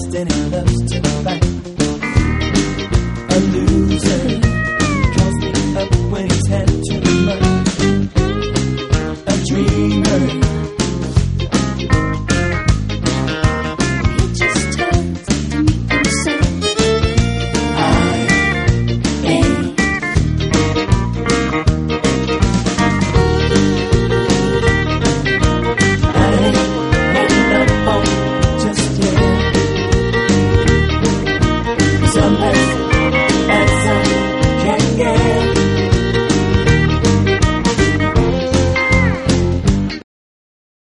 and he loves to fight. A loser, casting up when he's had too much. A dreamer,